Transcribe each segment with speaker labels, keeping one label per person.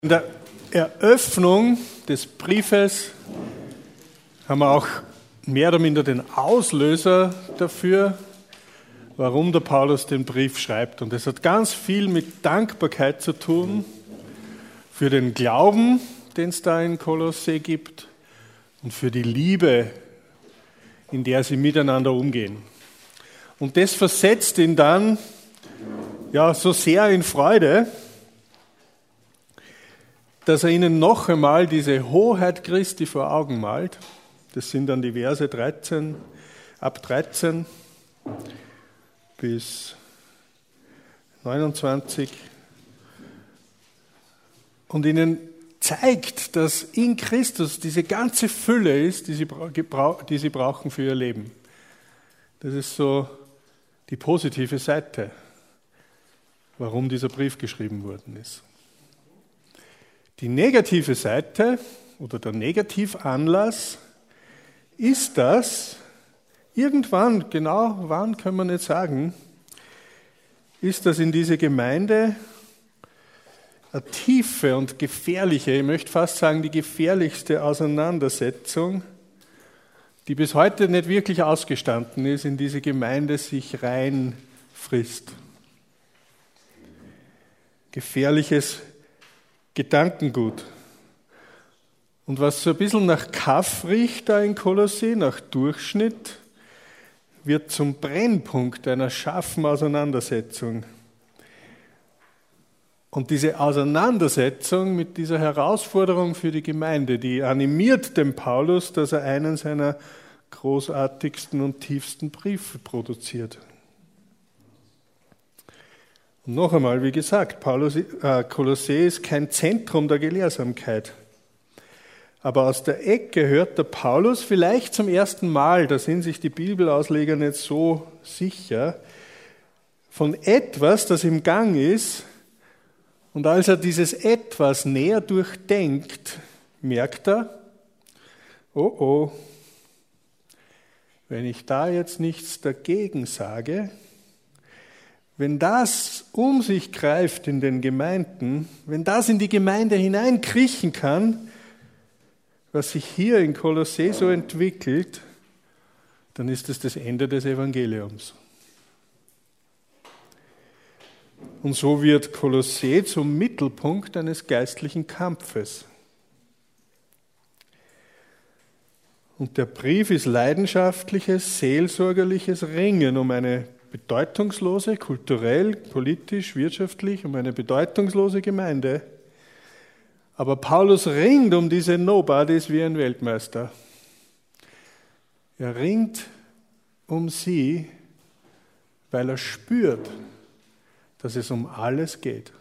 Speaker 1: In der Eröffnung des Briefes haben wir auch mehr oder minder den Auslöser dafür, warum der Paulus den Brief schreibt. Und es hat ganz viel mit Dankbarkeit zu tun für den Glauben, den es da in Kolossä gibt und für die Liebe, in der sie miteinander umgehen. Und das versetzt ihn dann so sehr in Freude, dass er ihnen noch einmal diese Hoheit Christi vor Augen malt. Das sind dann die Verse 13, ab 13 bis 29. Und ihnen zeigt, dass in Christus diese ganze Fülle ist, die sie brauchen für ihr Leben. Das ist so die positive Seite, warum dieser Brief geschrieben worden ist. Die negative Seite oder der Negativanlass ist das, irgendwann, genau wann können wir nicht sagen, ist das in diese Gemeinde eine tiefe und gefährliche, ich möchte fast sagen die gefährlichste Auseinandersetzung, die bis heute nicht wirklich ausgestanden ist, in diese Gemeinde sich reinfrisst. Gefährliches Gedankengut. Und was so ein bisschen nach Kaff riecht da in Kolossä, nach Durchschnitt, wird zum Brennpunkt einer scharfen Auseinandersetzung. Und diese Auseinandersetzung mit dieser Herausforderung für die Gemeinde, die animiert den Paulus, dass er einen seiner großartigsten und tiefsten Briefe produziert. Und noch einmal, wie gesagt, Kolossä ist kein Zentrum der Gelehrsamkeit. Aber aus der Ecke hört der Paulus vielleicht zum ersten Mal, da sind sich die Bibelausleger nicht so sicher, von etwas, das im Gang ist. Und als er dieses Etwas näher durchdenkt, merkt er, oh, wenn ich da jetzt nichts dagegen sage, wenn das um sich greift in den Gemeinden, wenn das in die Gemeinde hineinkriechen kann, was sich hier in Kolossä so entwickelt, dann ist es das Ende des Evangeliums. Und so wird Kolossä zum Mittelpunkt eines geistlichen Kampfes. Und der Brief ist leidenschaftliches, seelsorgerliches Ringen um eine bedeutungslose, kulturell, politisch, wirtschaftlich, um eine bedeutungslose Gemeinde. Aber Paulus ringt um diese Nobodies wie ein Weltmeister. Er ringt um sie, weil er spürt, dass es um alles geht.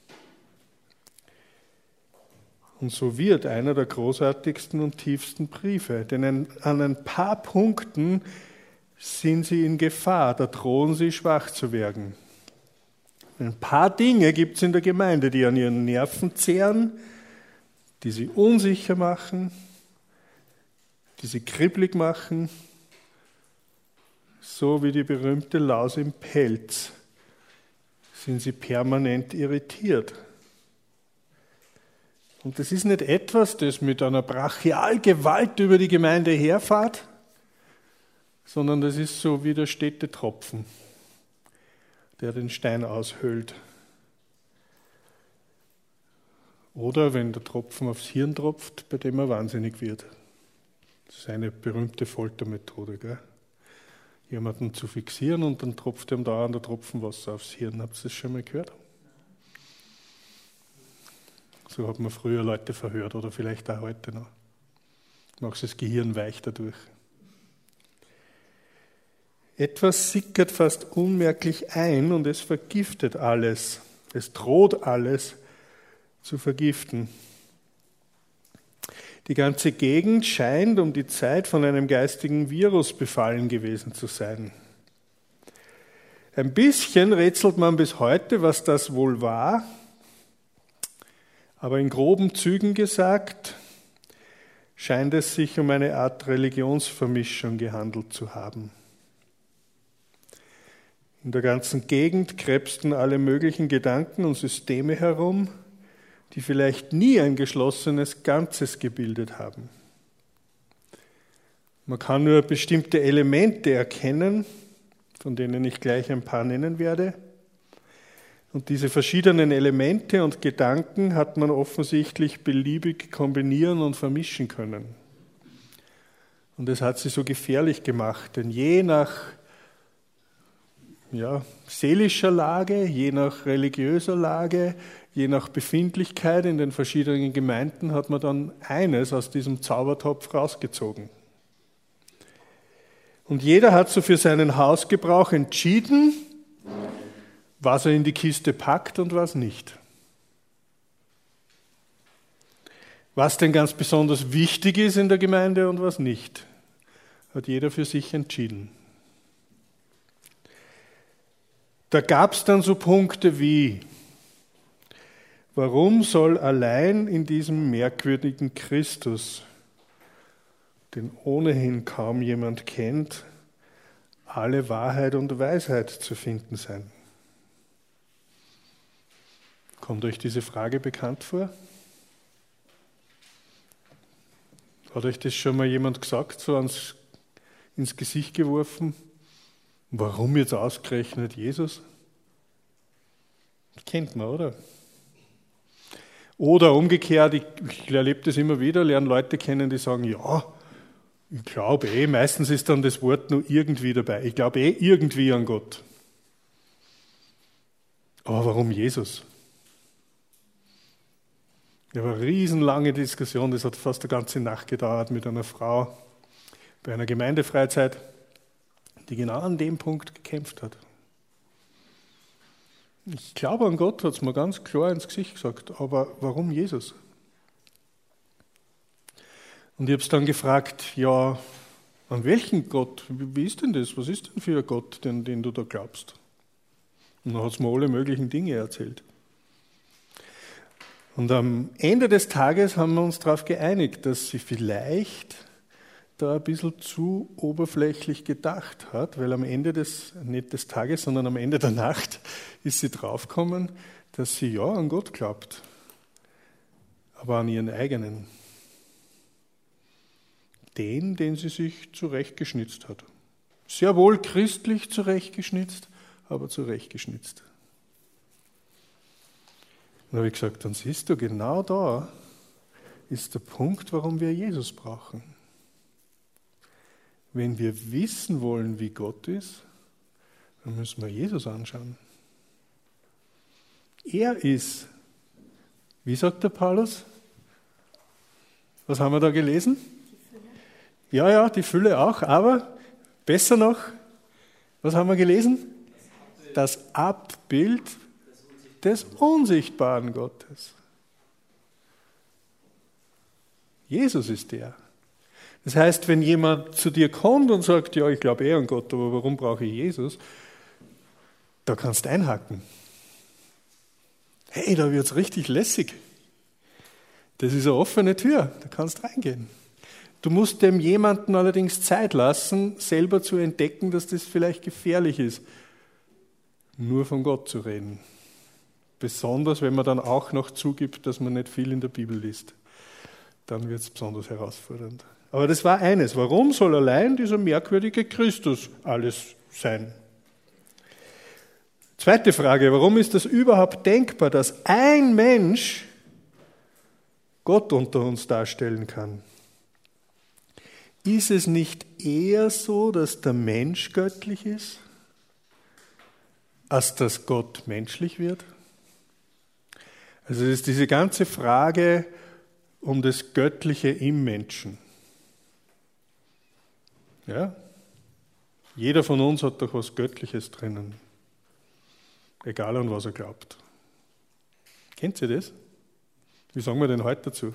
Speaker 1: Und so wird einer der großartigsten und tiefsten Briefe, denn an ein paar Punkten sind sie in Gefahr, da drohen sie schwach zu werden. Ein paar Dinge gibt es in der Gemeinde, die an ihren Nerven zehren, die sie unsicher machen, die sie kribbelig machen, so wie die berühmte Laus im Pelz sind sie permanent irritiert. Und das ist nicht etwas, das mit einer Brachialgewalt über die Gemeinde herfährt, sondern das ist so wie der stete Tropfen, der den Stein aushöhlt. Oder wenn der Tropfen aufs Hirn tropft, bei dem er wahnsinnig wird. Das ist eine berühmte Foltermethode, gell? Jemanden zu fixieren und dann tropft ihm dauernd der Tropfen Wasser aufs Hirn. Habt ihr das schon mal gehört? So hat man früher Leute verhört oder vielleicht auch heute noch. Macht das Gehirn weich dadurch. Etwas sickert fast unmerklich ein und es vergiftet alles. Es droht alles zu vergiften. Die ganze Gegend scheint um die Zeit von einem geistigen Virus befallen gewesen zu sein. Ein bisschen rätselt man bis heute, was das wohl war, aber in groben Zügen gesagt, scheint es sich um eine Art Religionsvermischung gehandelt zu haben. In der ganzen Gegend krebsten alle möglichen Gedanken und Systeme herum, die vielleicht nie ein geschlossenes Ganzes gebildet haben. Man kann nur bestimmte Elemente erkennen, von denen ich gleich ein paar nennen werde. Und diese verschiedenen Elemente und Gedanken hat man offensichtlich beliebig kombinieren und vermischen können. Und das hat sie so gefährlich gemacht, denn je nach seelischer Lage, je nach religiöser Lage, je nach Befindlichkeit in den verschiedenen Gemeinden hat man dann eines aus diesem Zaubertopf rausgezogen. Und jeder hat so für seinen Hausgebrauch entschieden, was er in die Kiste packt und was nicht. Was denn ganz besonders wichtig ist in der Gemeinde und was nicht, hat jeder für sich entschieden. Da gab es dann so Punkte wie, warum soll allein in diesem merkwürdigen Christus, den ohnehin kaum jemand kennt, alle Wahrheit und Weisheit zu finden sein? Kommt euch diese Frage bekannt vor? Hat euch das schon mal jemand gesagt, so ins Gesicht geworfen? Warum jetzt ausgerechnet Jesus? Das kennt man, oder? Oder umgekehrt, ich erlebe das immer wieder, lerne Leute kennen, die sagen, ja, ich glaube meistens ist dann das Wort nur irgendwie dabei. Ich glaube irgendwie an Gott. Aber warum Jesus? Das war eine riesenlange Diskussion, das hat fast eine ganze Nacht gedauert mit einer Frau bei einer Gemeindefreizeit, die genau an dem Punkt gekämpft hat. Ich glaube an Gott, hat es mir ganz klar ins Gesicht gesagt, aber warum Jesus? Und ich habe es dann gefragt, ja, an welchen Gott? Wie ist denn das? Was ist denn für ein Gott, den du da glaubst? Und dann hat es mir alle möglichen Dinge erzählt. Und am Ende des Tages haben wir uns darauf geeinigt, dass sie vielleicht da ein bisschen zu oberflächlich gedacht hat, weil am Ende nicht des Tages, sondern am Ende der Nacht ist sie draufgekommen, dass sie ja an Gott glaubt, aber an ihren eigenen. Den sie sich zurechtgeschnitzt hat. Sehr wohl christlich zurechtgeschnitzt, aber zurechtgeschnitzt. Dann habe ich gesagt, dann siehst du, genau da ist der Punkt, warum wir Jesus brauchen. Wenn wir wissen wollen, wie Gott ist, dann müssen wir Jesus anschauen. Er ist, wie sagt der Paulus? Was haben wir da gelesen? Ja, die Fülle auch, aber besser noch, was haben wir gelesen? Das Abbild des unsichtbaren Gottes. Jesus ist der. Das heißt, wenn jemand zu dir kommt und sagt, ja, ich glaube an Gott, aber warum brauche ich Jesus? Da kannst du einhaken. Hey, da wird es richtig lässig. Das ist eine offene Tür, da kannst du reingehen. Du musst dem jemanden allerdings Zeit lassen, selber zu entdecken, dass das vielleicht gefährlich ist, nur von Gott zu reden. Besonders, wenn man dann auch noch zugibt, dass man nicht viel in der Bibel liest. Dann wird es besonders herausfordernd. Aber das war eines. Warum soll allein dieser merkwürdige Christus alles sein? Zweite Frage. Warum ist das überhaupt denkbar, dass ein Mensch Gott unter uns darstellen kann? Ist es nicht eher so, dass der Mensch göttlich ist, als dass Gott menschlich wird? Also es ist diese ganze Frage um das Göttliche im Menschen. Ja? Jeder von uns hat doch was Göttliches drinnen. Egal an was er glaubt. Kennt ihr das? Wie sagen wir denn heute dazu?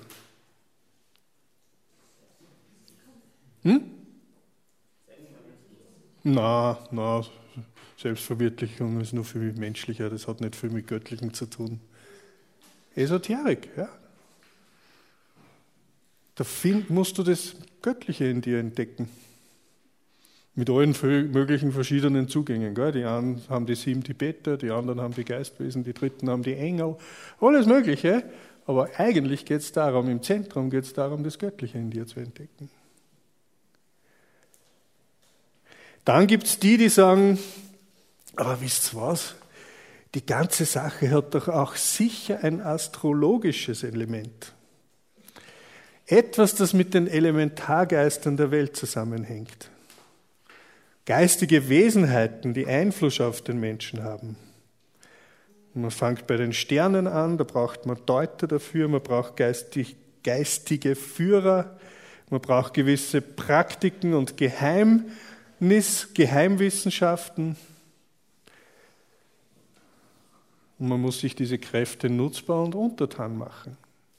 Speaker 1: Na, Selbstverwirklichung ist nur viel menschlicher, das hat nicht viel mit Göttlichem zu tun. Esoterik, ja. Da musst du das Göttliche in dir entdecken. Mit allen möglichen verschiedenen Zugängen. Gell? Die einen haben die 7 Tibeter, die anderen haben die Geistwesen, die Dritten haben die Engel. Alles Mögliche. Aber eigentlich geht es darum, im Zentrum geht es darum, das Göttliche in dir zu entdecken. Dann gibt es die sagen, aber wisst ihr was? Die ganze Sache hat doch auch sicher ein astrologisches Element. Etwas, das mit den Elementargeistern der Welt zusammenhängt. Geistige Wesenheiten, die Einfluss auf den Menschen haben. Man fängt bei den Sternen an, da braucht man Deuter dafür, man braucht geistige Führer, man braucht gewisse Praktiken und Geheimwissenschaften. Und man muss sich diese Kräfte nutzbar und untertan machen.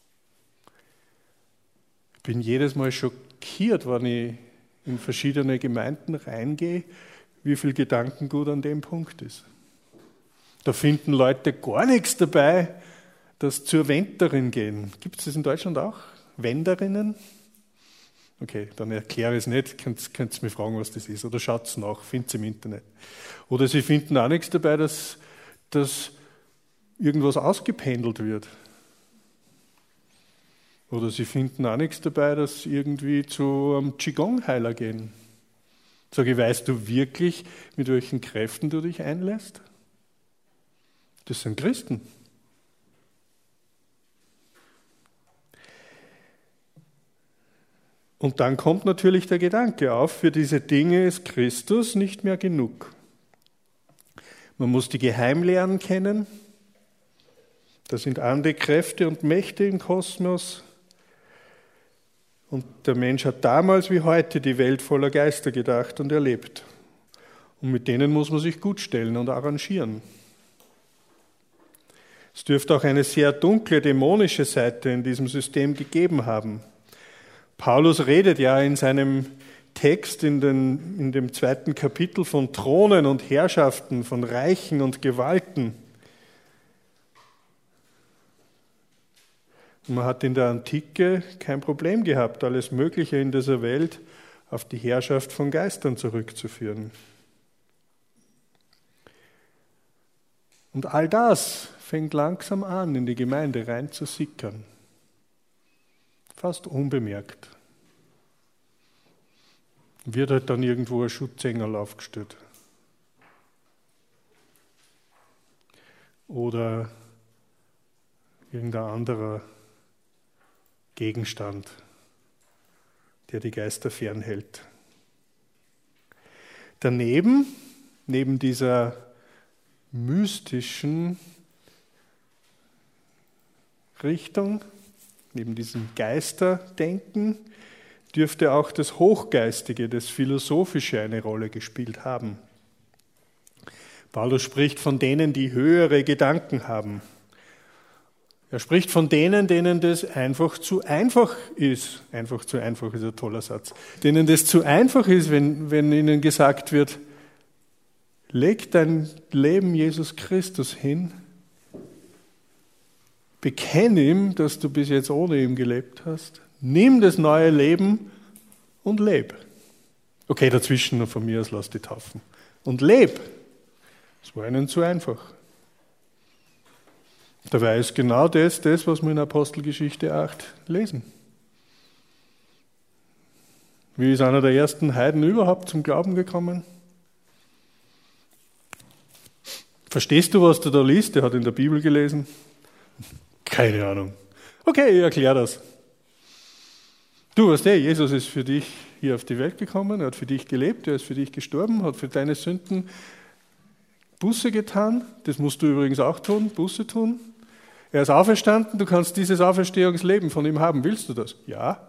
Speaker 1: Ich bin jedes Mal schockiert, wenn ich in verschiedene Gemeinden reingehe, wie viel Gedankengut an dem Punkt ist. Da finden Leute gar nichts dabei, dass zur Wenderin gehen. Gibt es das in Deutschland auch? Wenderinnen? Okay, dann erkläre ich es nicht, könnt ihr mich fragen, was das ist. Oder schaut es nach, findet es im Internet. Oder sie finden auch nichts dabei, dass irgendwas ausgependelt wird. Oder sie finden auch nichts dabei, dass sie irgendwie zu einem Qigong-Heiler gehen. Sage ich, weißt du wirklich, mit welchen Kräften du dich einlässt? Das sind Christen. Und dann kommt natürlich der Gedanke auf, für diese Dinge ist Christus nicht mehr genug. Man muss die Geheimlehren kennen. Da sind andere Kräfte und Mächte im Kosmos. Und der Mensch hat damals wie heute die Welt voller Geister gedacht und erlebt. Und mit denen muss man sich gut stellen und arrangieren. Es dürfte auch eine sehr dunkle, dämonische Seite in diesem System gegeben haben. Paulus redet ja in seinem Text in dem 2. Kapitel von Thronen und Herrschaften, von Reichen und Gewalten. Und man hat in der Antike kein Problem gehabt, alles Mögliche in dieser Welt auf die Herrschaft von Geistern zurückzuführen. Und all das fängt langsam an, in die Gemeinde reinzusickern. Fast unbemerkt. Wird halt dann irgendwo ein Schutzengel aufgestellt. Oder irgendein anderer Gegenstand, der die Geister fernhält. Daneben, neben dieser mystischen Richtung, neben diesem Geisterdenken, dürfte auch das Hochgeistige, das Philosophische eine Rolle gespielt haben. Paulus spricht von denen, die höhere Gedanken haben. Er spricht von denen, denen das einfach zu einfach ist. Einfach zu einfach ist ein toller Satz. Denen das zu einfach ist, wenn ihnen gesagt wird, leg dein Leben Jesus Christus hin, bekenn ihm, dass du bis jetzt ohne ihn gelebt hast, nimm das neue Leben und leb. Okay, dazwischen noch von mir aus lass die taufen. Und leb. Das war ihnen zu einfach. Dabei ist genau das, was wir in Apostelgeschichte 8 lesen. Wie ist einer der ersten Heiden überhaupt zum Glauben gekommen? Verstehst du, was du da liest? Der hat in der Bibel gelesen. Keine Ahnung. Okay, ich erkläre das. Du weißt Jesus ist für dich hier auf die Welt gekommen, er hat für dich gelebt, er ist für dich gestorben, hat für deine Sünden Buße getan. Das musst du übrigens auch tun, Buße tun. Er ist auferstanden, du kannst dieses Auferstehungsleben von ihm haben. Willst du das? Ja.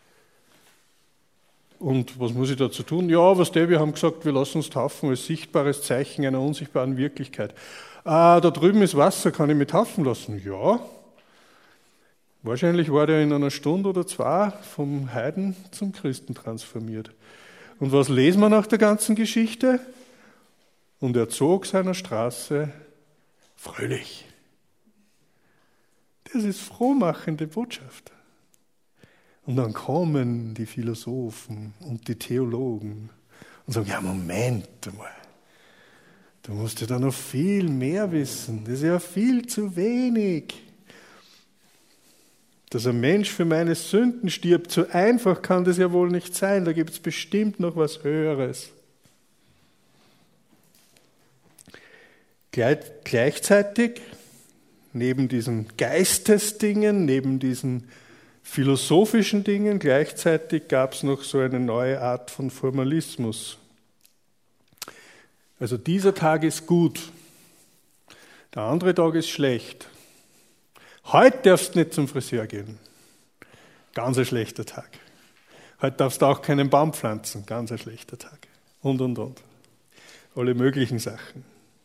Speaker 1: Und was muss ich dazu tun? Ja, wir haben gesagt, wir lassen uns taufen als sichtbares Zeichen einer unsichtbaren Wirklichkeit. Da drüben ist Wasser, kann ich mich taufen lassen? Ja. Wahrscheinlich war der in einer Stunde oder zwei vom Heiden zum Christen transformiert. Und was lesen wir nach der ganzen Geschichte? Und er zog seiner Straße fröhlich. Das ist frohmachende Botschaft. Und dann kommen die Philosophen und die Theologen und sagen, ja Moment mal, du musst ja da noch viel mehr wissen, das ist ja viel zu wenig. Dass ein Mensch für meine Sünden stirbt, so einfach kann das ja wohl nicht sein. Da gibt es bestimmt noch was Höheres. Gleichzeitig, neben diesen Geistesdingen, neben diesen philosophischen Dingen, gleichzeitig gab es noch so eine neue Art von Formalismus. Also dieser Tag ist gut, der andere Tag ist schlecht. Heute darfst du nicht zum Friseur gehen. Ganz ein schlechter Tag. Heute darfst du auch keinen Baum pflanzen. Ganz ein schlechter Tag. Und. Alle möglichen Sachen.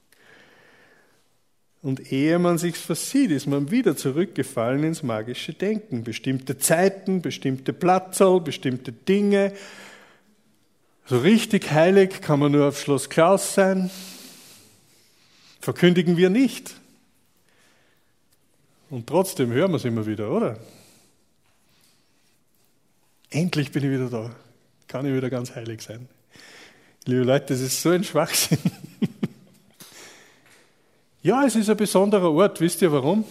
Speaker 1: Und ehe man sich's versieht, ist man wieder zurückgefallen ins magische Denken. Bestimmte Zeiten, bestimmte Platzerl, bestimmte Dinge. So richtig heilig kann man nur auf Schloss Klaus sein. Verkündigen wir nicht. Und trotzdem hören wir es immer wieder, oder? Endlich bin ich wieder da. Kann ich wieder ganz heilig sein. Liebe Leute, das ist so ein Schwachsinn. Ja, es ist ein besonderer Ort. Wisst ihr warum?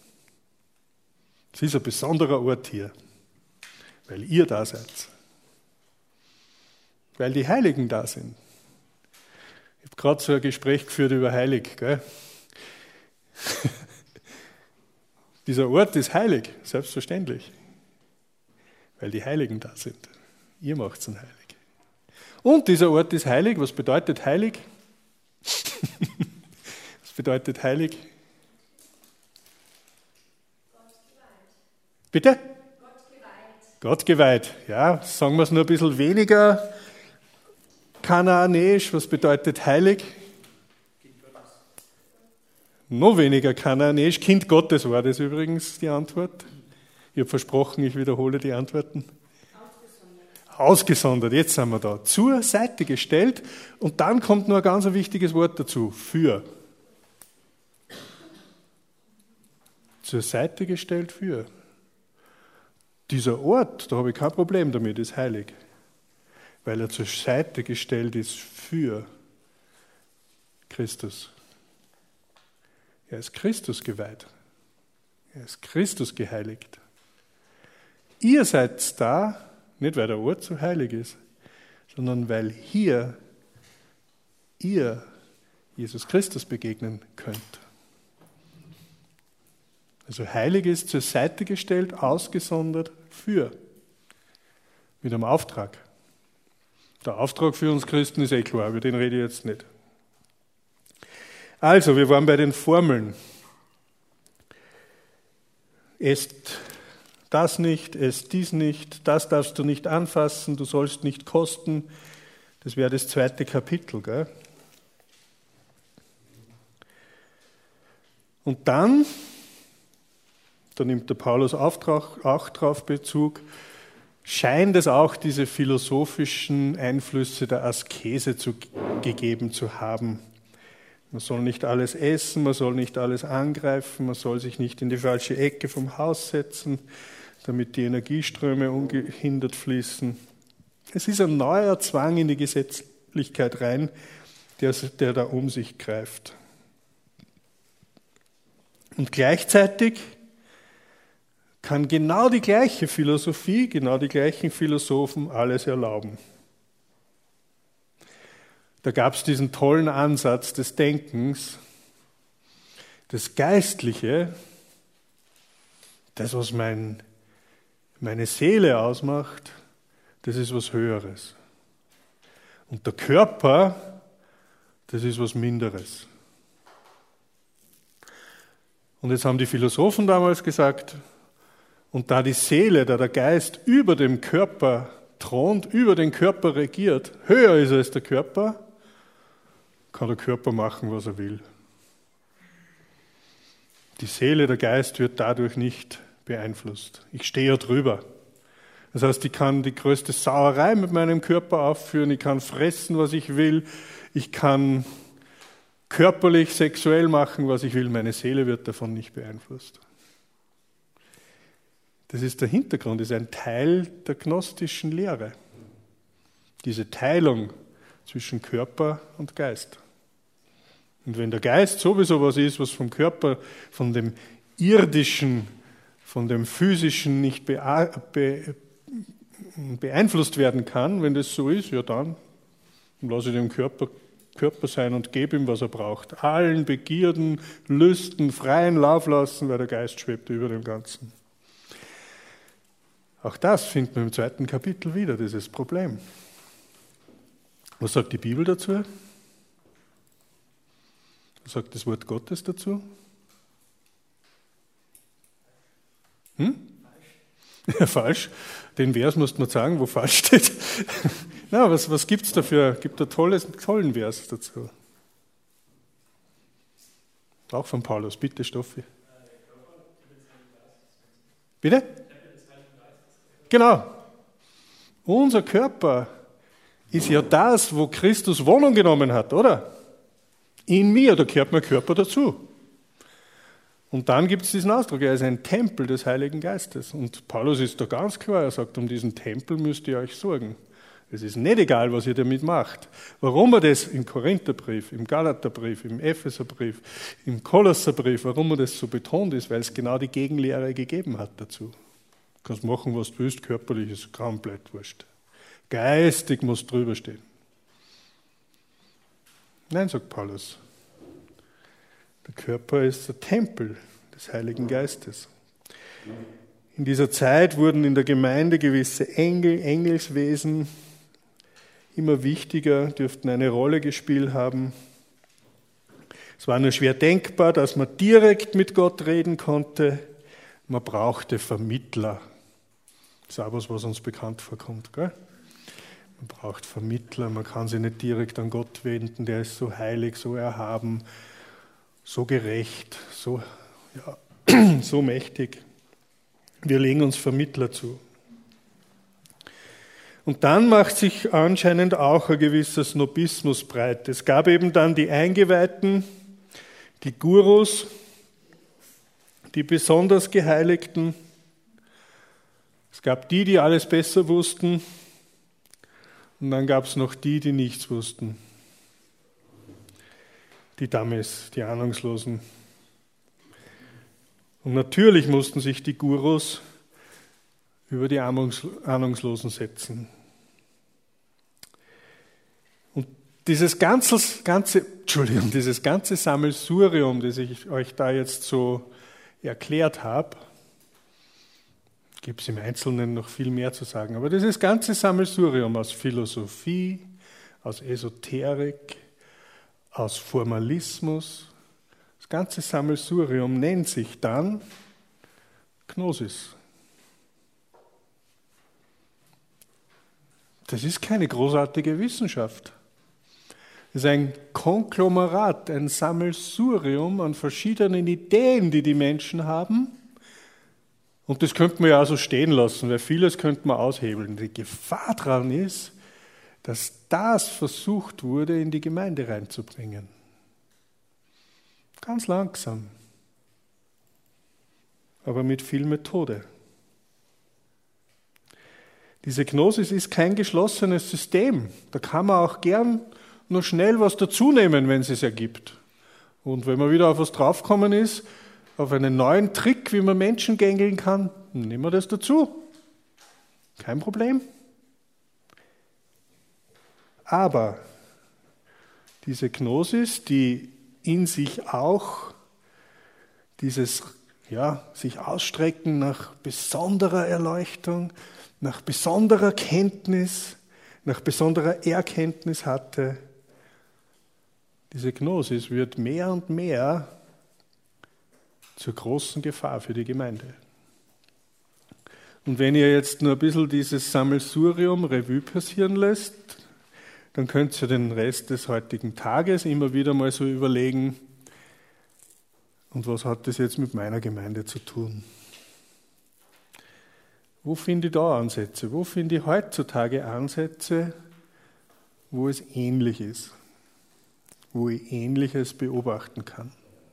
Speaker 1: Es ist ein besonderer Ort hier. Weil ihr da seid. Weil die Heiligen da sind. Ich habe gerade so ein Gespräch geführt über heilig, gell? Dieser Ort ist heilig, selbstverständlich. Weil die Heiligen da sind. Ihr macht ihn heilig. Und dieser Ort ist heilig. Was bedeutet heilig? Was bedeutet heilig? Gottgeweiht. Bitte? Gottgeweiht. Gottgeweiht. Ja, sagen wir es nur ein bisschen weniger kanaanäisch. Was bedeutet heilig? Noch weniger kanaanäisch. Kind Gottes war das übrigens die Antwort. Ich habe versprochen, ich wiederhole die Antworten. Ausgesondert, jetzt sind wir da. Zur Seite gestellt und dann kommt noch ein ganz wichtiges Wort dazu. Für. Zur Seite gestellt für. Dieser Ort, da habe ich kein Problem damit, ist heilig. Weil er zur Seite gestellt ist für Christus. Er ist Christus geweiht. Er ist Christus geheiligt. Ihr seid da, nicht weil der Ort so heilig ist, sondern weil hier ihr Jesus Christus begegnen könnt. Also heilig ist zur Seite gestellt, ausgesondert für. Mit einem Auftrag. Der Auftrag für uns Christen ist klar, über den rede ich jetzt nicht. Also, wir waren bei den Formeln. Esst das nicht, esst dies nicht, das darfst du nicht anfassen, du sollst nicht kosten. Das wäre das 2. Kapitel. Gell? Und dann, da nimmt der Paulus auch drauf Bezug, scheint es auch diese philosophischen Einflüsse der Askese gegeben zu haben. Man soll nicht alles essen, man soll nicht alles angreifen, man soll sich nicht in die falsche Ecke vom Haus setzen, damit die Energieströme ungehindert fließen. Es ist ein neuer Zwang in die Gesetzlichkeit rein, der da um sich greift. Und gleichzeitig kann genau die gleiche Philosophie, genau die gleichen Philosophen alles erlauben. Da gab es diesen tollen Ansatz des Denkens, das Geistliche, das, was meine Seele ausmacht, das ist was Höheres. Und der Körper, das ist was Minderes. Und jetzt haben die Philosophen damals gesagt, und da die Seele, da der Geist über dem Körper thront, über den Körper regiert, höher ist als der Körper, kann der Körper machen, was er will. Die Seele, der Geist wird dadurch nicht beeinflusst. Ich stehe ja drüber. Das heißt, ich kann die größte Sauerei mit meinem Körper aufführen, ich kann fressen, was ich will, ich kann körperlich, sexuell machen, was ich will. Meine Seele wird davon nicht beeinflusst. Das ist der Hintergrund, das ist ein Teil der gnostischen Lehre. Diese Teilung zwischen Körper und Geist. Und wenn der Geist sowieso was ist, was vom Körper, von dem irdischen von dem Physischen nicht beeinflusst werden kann, wenn das so ist, ja dann lasse ich dem Körper sein und gebe ihm, was er braucht. Allen Begierden, Lüsten freien Lauf lassen, weil der Geist schwebt über dem Ganzen. Auch das findet man im 2. Kapitel wieder, dieses Problem. Was sagt die Bibel dazu? Was sagt das Wort Gottes dazu? Ja, falsch. Den Vers muss man sagen, wo falsch steht. Na, was gibt es dafür? Gibt einen tollen Vers dazu. Auch von Paulus. Bitte, Stoffi. Bitte? Genau. Unser Körper ist ja das, wo Christus Wohnung genommen hat, oder? In mir, da gehört mein Körper dazu. Und dann gibt es diesen Ausdruck, er ist ein Tempel des Heiligen Geistes. Und Paulus ist da ganz klar, er sagt, um diesen Tempel müsst ihr euch sorgen. Es ist nicht egal, was ihr damit macht. Warum er das im Korintherbrief, im Galaterbrief, im Epheserbrief, im Kolosserbrief, warum er das so betont ist, weil es genau die Gegenlehre gegeben hat dazu. Du kannst machen, was du willst, körperlich ist komplett wurscht. Geistig muss drüber stehen. Nein, sagt Paulus. Der Körper ist der Tempel des Heiligen Geistes. In dieser Zeit wurden in der Gemeinde gewisse Engelswesen immer wichtiger, dürften eine Rolle gespielt haben. Es war nur schwer denkbar, dass man direkt mit Gott reden konnte. Man brauchte Vermittler. Das ist auch was uns bekannt vorkommt, gell? Man braucht Vermittler, man kann sich nicht direkt an Gott wenden, der ist so heilig, so erhaben, so gerecht, so mächtig. Wir legen uns Vermittler zu. Und dann macht sich anscheinend auch ein gewisser Snobismus breit. Es gab eben dann die Eingeweihten, die Gurus, die besonders Geheiligten. Es gab die alles besser wussten. Und dann gab es noch die nichts wussten. Die Dummies, die Ahnungslosen. Und natürlich mussten sich die Gurus über die Ahnungslosen setzen. Und dieses ganze Sammelsurium, das ich euch da jetzt so erklärt habe, gibt es im Einzelnen noch viel mehr zu sagen, aber dieses ganze Sammelsurium aus Philosophie, aus Esoterik, aus Formalismus, das ganze Sammelsurium nennt sich dann Gnosis. Das ist keine großartige Wissenschaft. Das ist ein Konglomerat, ein Sammelsurium an verschiedenen Ideen, die die Menschen haben. Und das könnte man ja auch so stehen lassen, weil vieles könnte man aushebeln. Die Gefahr daran ist, dass das versucht wurde, in die Gemeinde reinzubringen. Ganz langsam, aber mit viel Methode. Diese Gnosis ist kein geschlossenes System. Da kann man auch gern nur schnell was dazunehmen, wenn es es ergibt. Und wenn man wieder auf was draufgekommen ist, auf einen neuen Trick, wie man Menschen gängeln kann, nehmen wir das dazu. Kein Problem. Aber diese Gnosis, die in sich auch dieses sich ausstrecken nach besonderer Erleuchtung, nach besonderer Kenntnis, nach besonderer Erkenntnis hatte, diese Gnosis wird mehr und mehr zur großen Gefahr für die Gemeinde. Und wenn ihr jetzt nur ein bisschen dieses Sammelsurium Revue passieren lässt, dann könnt ihr den Rest des heutigen Tages immer wieder mal so überlegen, und was hat das jetzt mit meiner Gemeinde zu tun? Wo finde ich da Ansätze? Wo finde ich heutzutage Ansätze, wo es ähnlich ist? Wo ich Ähnliches beobachten kann?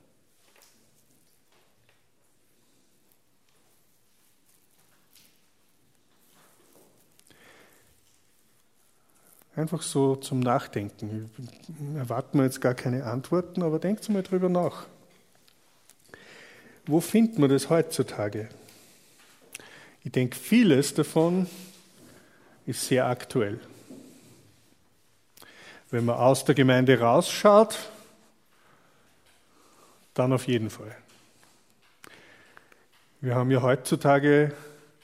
Speaker 1: Einfach so zum Nachdenken. Erwarten wir jetzt gar keine Antworten, aber denkt mal drüber nach. Wo findet man das heutzutage? Ich denke, vieles davon ist sehr aktuell. Wenn man aus der Gemeinde rausschaut, dann auf jeden Fall. Wir haben ja heutzutage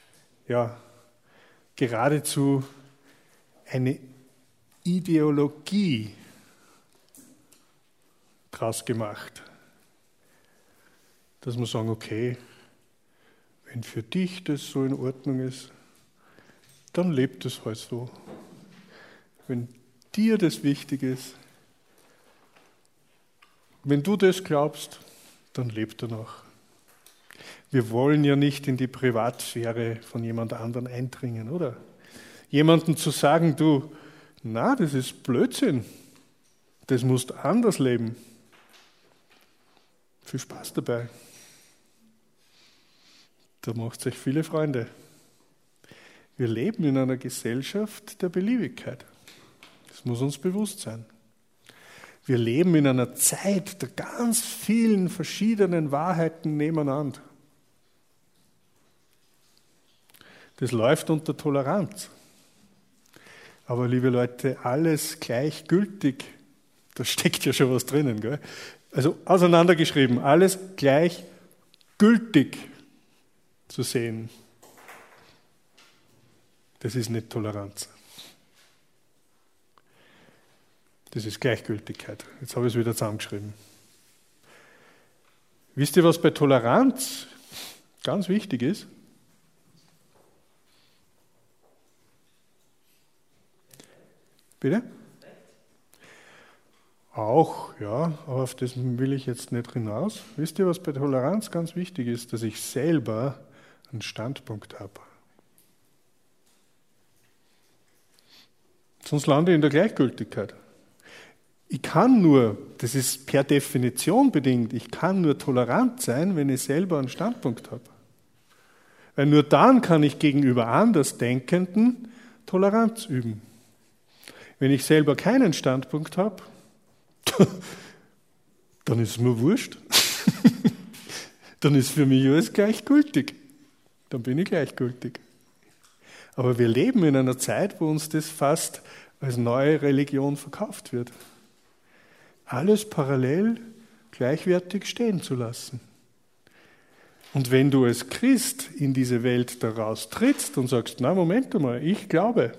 Speaker 1: geradezu eine Ideologie draus gemacht, dass wir sagen, okay, wenn für dich das so in Ordnung ist, dann lebt es halt so. Wenn dir das wichtig ist, wenn du das glaubst, dann lebt danach. Wir wollen ja nicht in die Privatsphäre von jemand anderem eindringen, oder? Jemandem zu sagen, du, na, das ist Blödsinn, das musst du anders leben. Viel Spaß dabei. Da macht sich viele Freunde. Wir leben in einer Gesellschaft der Beliebigkeit. Das muss uns bewusst sein. Wir leben in einer Zeit der ganz vielen verschiedenen Wahrheiten nebeneinander. Das läuft unter Toleranz. Aber liebe Leute, alles gleichgültig, da steckt ja schon was drinnen, gell? Also auseinandergeschrieben, alles gleichgültig zu sehen, das ist nicht Toleranz. Das ist Gleichgültigkeit. Jetzt habe ich es wieder zusammengeschrieben. Wisst ihr, was bei Toleranz ganz wichtig ist? Bitte? Auch, ja, aber auf das will ich jetzt nicht hinaus. Wisst ihr, was bei Toleranz ganz wichtig ist? Dass ich selber einen Standpunkt habe. Sonst lande ich in der Gleichgültigkeit. Ich kann nur, das ist per Definition bedingt, ich kann nur tolerant sein, wenn ich selber einen Standpunkt habe. Weil nur dann kann ich gegenüber Andersdenkenden Toleranz üben. Wenn ich selber keinen Standpunkt habe, dann ist es mir wurscht. Dann ist für mich alles gleichgültig. Dann bin ich gleichgültig. Aber wir leben in einer Zeit, wo uns das fast als neue Religion verkauft wird. Alles parallel, gleichwertig stehen zu lassen. Und wenn du als Christ in diese Welt daraus trittst und sagst, na Moment einmal, ich glaube.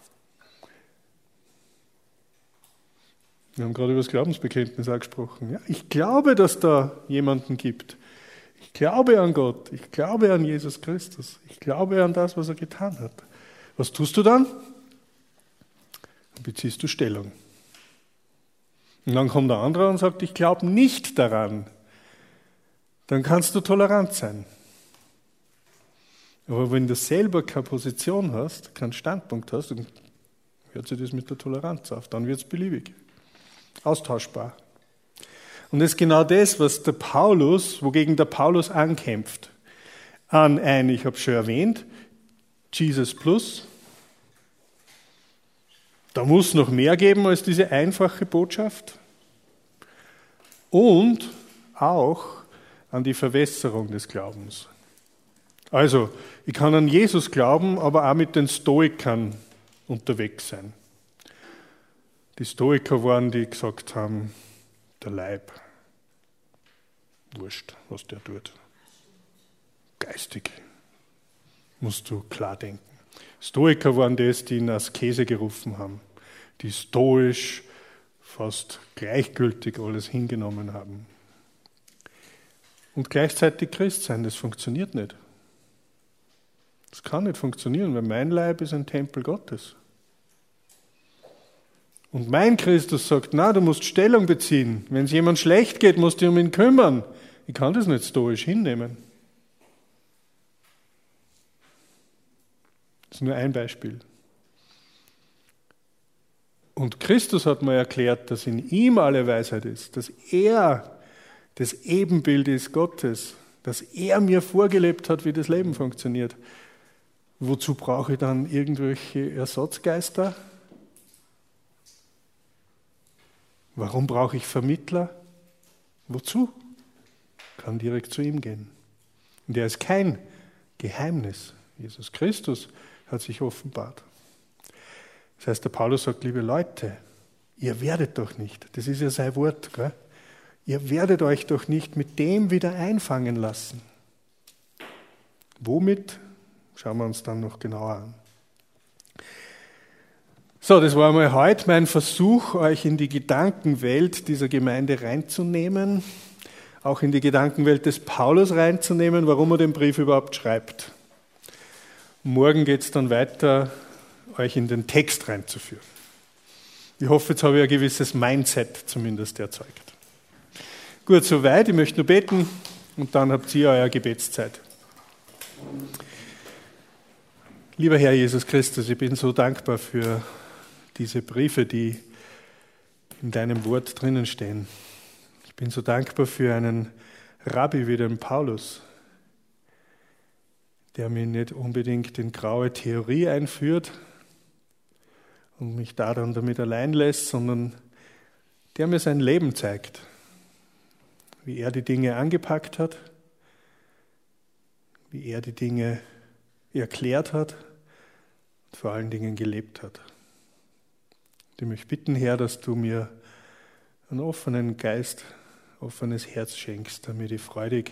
Speaker 1: Wir haben gerade über das Glaubensbekenntnis angesprochen. Ja, ich glaube, dass da jemanden gibt. Ich glaube an Gott. Ich glaube an Jesus Christus. Ich glaube an das, was er getan hat. Was tust du dann? Dann beziehst du Stellung. Und dann kommt der andere und sagt, ich glaube nicht daran. Dann kannst du tolerant sein. Aber wenn du selber keine Position hast, keinen Standpunkt hast, dann hört sich das mit der Toleranz auf. Dann wird es beliebig. Austauschbar. Und das ist genau das, wogegen der Paulus ankämpft. Ich habe schon erwähnt, Jesus Plus. Da muss noch mehr geben als diese einfache Botschaft. Und auch an die Verwässerung des Glaubens. Also, ich kann an Jesus glauben, aber auch mit den Stoikern unterwegs sein. Die Stoiker waren, die gesagt haben, der Leib, wurscht, was der tut. Geistig musst du klar denken. Stoiker waren das, die in Askese gerufen haben, die stoisch, fast gleichgültig alles hingenommen haben. Und gleichzeitig Christ sein, das funktioniert nicht. Das kann nicht funktionieren, weil mein Leib ist ein Tempel Gottes. Und mein Christus sagt, na, du musst Stellung beziehen. Wenn es jemand schlecht geht, musst du dich um ihn kümmern. Ich kann das nicht stoisch hinnehmen. Das ist nur ein Beispiel. Und Christus hat mir erklärt, dass in ihm alle Weisheit ist, dass er das Ebenbild ist Gottes, dass er mir vorgelebt hat, wie das Leben funktioniert. Wozu brauche ich dann irgendwelche Ersatzgeister? Warum brauche ich Vermittler? Wozu? Ich kann direkt zu ihm gehen. Und er ist kein Geheimnis. Jesus Christus hat sich offenbart. Das heißt, der Paulus sagt, liebe Leute, ihr werdet doch nicht, das ist ja sein Wort, gell? Ihr werdet euch doch nicht mit dem wieder einfangen lassen. Womit? Schauen wir uns dann noch genauer an. So, das war mal heute mein Versuch, euch in die Gedankenwelt dieser Gemeinde reinzunehmen, auch in die Gedankenwelt des Paulus reinzunehmen, warum er den Brief überhaupt schreibt. Morgen geht es dann weiter, euch in den Text reinzuführen. Ich hoffe, jetzt habe ich ein gewisses Mindset zumindest erzeugt. Gut, soweit. Ich möchte nur beten und dann habt ihr eure Gebetszeit. Lieber Herr Jesus Christus, ich bin so dankbar für diese Briefe, die in deinem Wort drinnen stehen. Ich bin so dankbar für einen Rabbi wie den Paulus, der mich nicht unbedingt in graue Theorie einführt und mich da dann damit allein lässt, sondern der mir sein Leben zeigt, wie er die Dinge angepackt hat, wie er die Dinge erklärt hat und vor allen Dingen gelebt hat. Ich möchte bitten, Herr, dass du mir einen offenen Geist, offenes Herz schenkst, damit ich freudig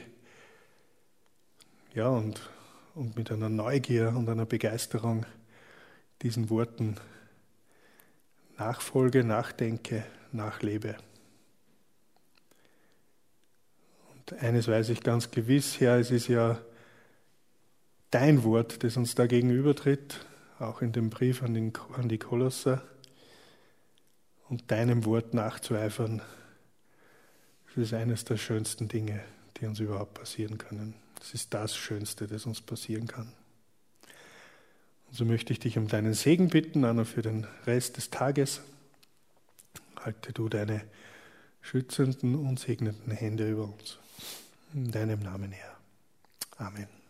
Speaker 1: und mit einer Neugier und einer Begeisterung diesen Worten nachfolge, nachdenke, nachlebe. Und eines weiß ich ganz gewiss, Herr, es ist ja dein Wort, das uns da gegenübertritt, auch in dem Brief an die Kolosser. Und deinem Wort nachzueifern, das ist eines der schönsten Dinge, die uns überhaupt passieren können. Das ist das Schönste, das uns passieren kann. Und so möchte ich dich um deinen Segen bitten, auch noch für den Rest des Tages. Halte du deine schützenden und segnenden Hände über uns. In deinem Namen, Herr. Amen.